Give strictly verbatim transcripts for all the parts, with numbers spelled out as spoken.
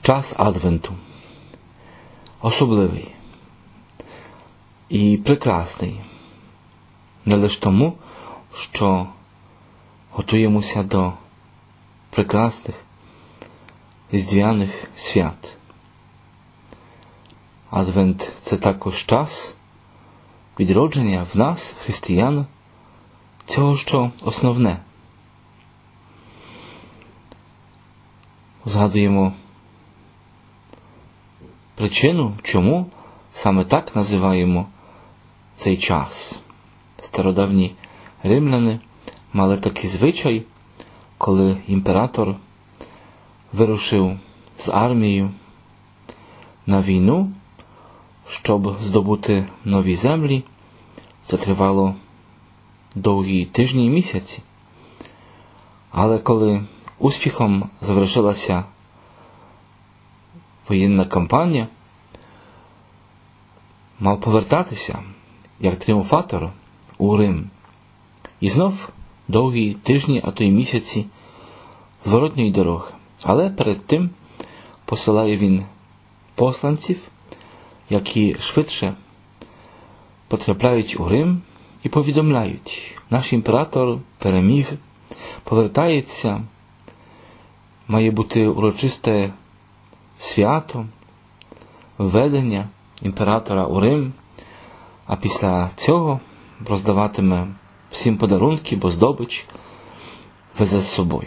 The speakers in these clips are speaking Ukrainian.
Час Адвенту особливий і прекрасний не лише тому, що готуємося до прекрасних різдвяних свят. Адвент – це також час відродження в нас, християн, цього, що основне. Згадуємо причину, чому саме так називаємо цей час. Стародавні римляни мали такий звичай, коли імператор вирушив з армією на війну, щоб здобути нові землі. Це тривало довгі тижні і місяці. Але коли успіхом завершилася воєнна кампанія, мав повертатися як тріумфатор у Рим. І знов довгі тижні, а то й місяці зворотньої дороги. Але перед тим посилає він посланців, які швидше потрапляють у Рим і повідомляють: наш імператор переміг, повертається, має бути урочисте свято, введення імператора у Рим, а після цього роздаватиме всім подарунки, бо здобич везе з собою.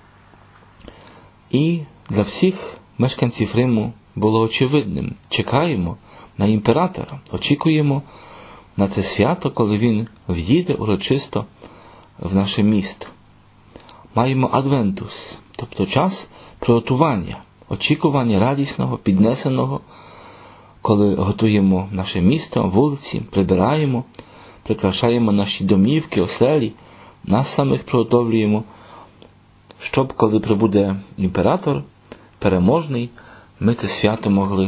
І для всіх мешканців Риму було очевидним: чекаємо на імператора, очікуємо на це свято, коли він в'їде урочисто в наше місто. Маємо адвентус, тобто час приготування, очікування радісного, піднесеного, коли готуємо наше місто, вулиці, прибираємо, прикрашаємо наші домівки, оселі, нас самих приготовлюємо, щоб, коли прибуде імператор переможний, ми це свято могли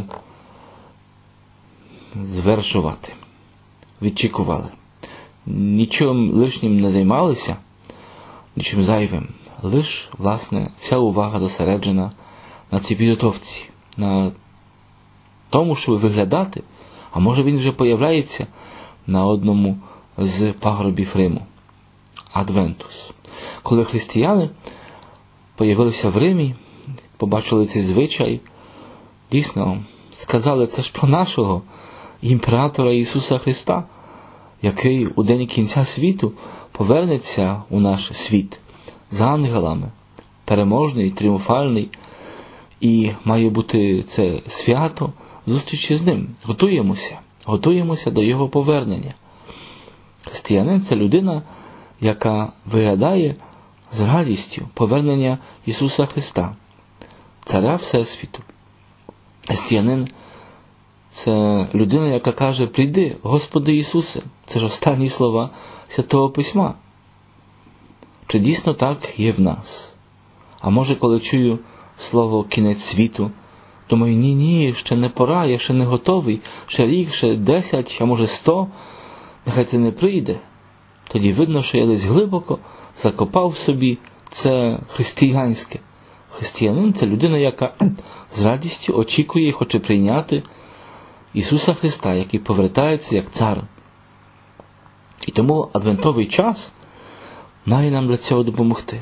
звершувати. Відчікували. Нічим лишнім не займалися, нічим зайвим. Лиш, власне, вся увага зосереджена на цій підготовці, на тому, щоб виглядати, а може він вже появляється на одному з пагорбів Риму. Адвентус. Коли християни появилися в Римі, побачили цей звичай, дійсно сказали: це ж про нашого імператора Ісуса Христа, який у день кінця світу повернеться у наш світ з ангелами, переможний, тріумфальний, і має бути це свято зустрічі з ним. Готуємося, готуємося до його повернення. Християнин – це людина, яка виглядає з радістю повернення Ісуса Христа, Царя Всесвіту. Християнин – це людина, яка каже: прийди, Господи Ісусе. Це ж останні слова Святого Письма. Чи дійсно так є в нас? А може, коли чую слово «кінець світу», думаю: ні-ні, ще не пора, я ще не готовий, ще рік, ще десять, а може сто, нехай це не прийде. Тоді видно, що я десь глибоко закопав собі це християнське. Християнин – це людина, яка з радістю очікує і хоче прийняти Ісуса Христа, який повертається як цар. І тому адвентовий час має нам для цього допомогти.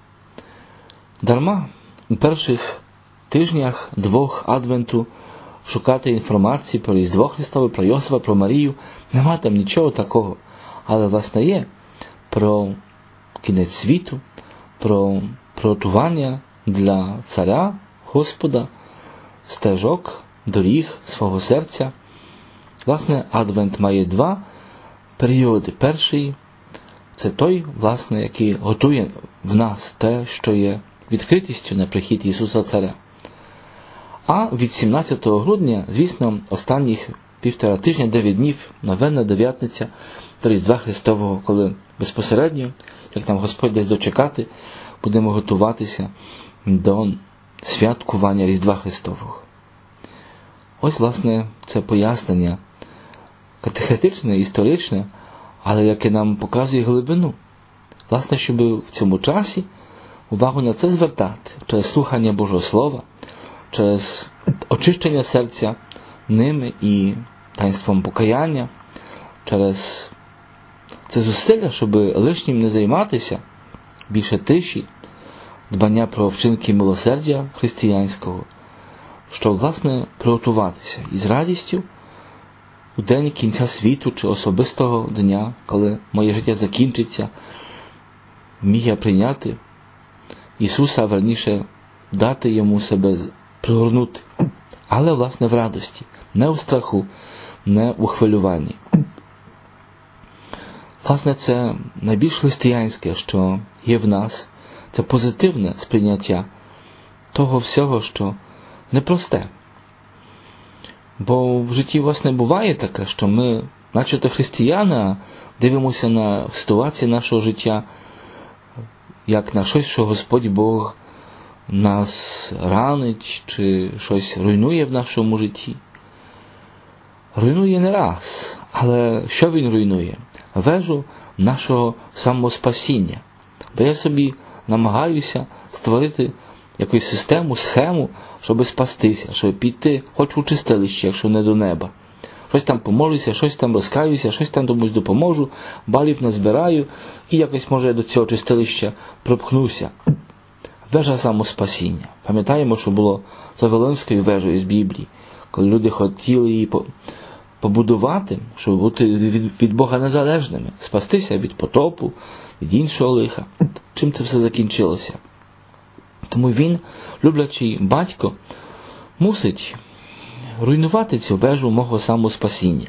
Дарма у перших тижнях двох адвенту шукати інформації про Різдво Христове, про Йосифа, про Марію. Нема там нічого такого. Але, власне, є про кінець світу, про приготування для царя, Господа, стежок, доріг свого серця. Власне, адвент має два періоди. Перший – це той, власне, який готує в нас те, що є відкритістю на прихід Ісуса Царя. А від сімнадцятого грудня, звісно, останніх півтора тижня, дев'ять днів, новенна дев'ятниця до Різдва Христового, коли безпосередньо, як нам Господь дасть дочекати, будемо готуватися до святкування Різдва Христового. Ось, власне, це пояснення катехетичне, історичне, але яке нам показує глибину. Власне, щоб в цьому часі увагу на це звертати, через слухання Божого Слова, через очищення серця ними і таїнством покаяння, через це зусилля, щоб лишнім не займатися, більше тиші, дбання про вчинки милосердя християнського, щоб, власне, приготуватися із радістю у день кінця світу чи особистого дня, коли моє життя закінчиться, міг я прийняти Ісуса, верніше дати Йому себе пригорнути, але, власне, в радості, не у страху, не у хвилюванні. Власне, це найбільш християнське, що є в нас, це позитивне сприйняття того всього, що непросте. Бо в житті, власне, буває таке, що ми, начебто християни, а дивимося на ситуації нашого життя, як на щось, що Господь Бог нас ранить, чи щось руйнує в нашому житті. Руйнує не раз, але що Він руйнує? Вежу нашого самоспасіння. Бо я собі намагаюся створити якусь систему, схему, щоб спастися, щоб піти хоч у чистилище, якщо не до неба. Щось там помолюся, щось там розкаюся, щось там комусь допоможу, балів назбираю і якось, може, до цього чистилища пропхнуся. Вежа самоспасіння. Пам'ятаємо, що було за Вавилонською вежею з Біблії, коли люди хотіли її побудувати, щоб бути від Бога незалежними, спастися від потопу, від іншого лиха. Чим це все закінчилося? Тому він, люблячий батько, мусить руйнувати цю вежу мого самоспасіння.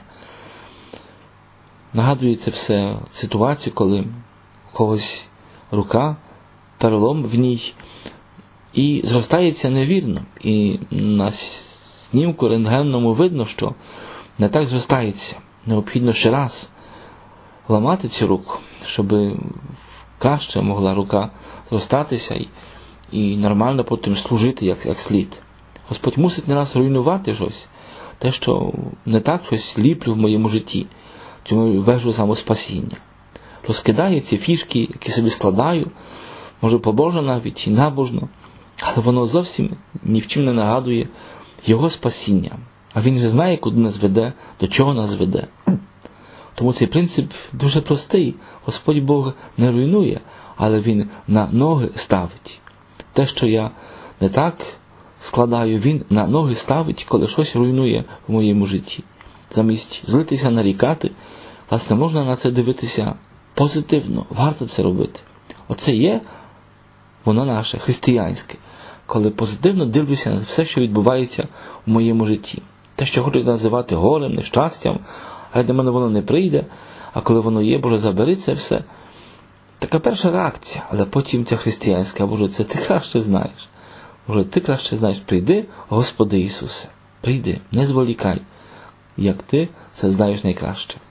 Нагадує це все ситуацію, коли у когось рука, перелом в ній, і зростається невірно. І на знімку рентгенному видно, що не так зростається. Необхідно ще раз ламати цю руку, щоб краще могла рука зростатися і, і нормально потім служити як, як слід. Господь мусить не раз руйнувати щось, те, що не так щось ліплю в моєму житті, цю вежу самоспасіння. Розкидає ці фішки, які собі складаю, може побожно навіть і набожно, але воно зовсім ні в чим не нагадує Його спасіння. А Він же знає, куди нас веде, до чого нас веде. Тому цей принцип дуже простий. Господь Бог не руйнує, але Він на ноги ставить. Те, що я не так складаю, Він на ноги ставить, коли щось руйнує в моєму житті. Замість злитися, нарікати, власне, можна на це дивитися позитивно, варто це робити. Оце є воно наше, християнське, коли позитивно дивлюся на все, що відбувається в моєму житті. Те, що хочуть називати горем, нещастям, а до мене воно не прийде, а коли воно є, Боже, забери це все. Така перша реакція, але потім ця християнська, Боже, це ти краще знаєш. Боже, ти краще знаєш, прийди, Господи Ісусе, прийди, не зволікай, як ти це знаєш найкраще.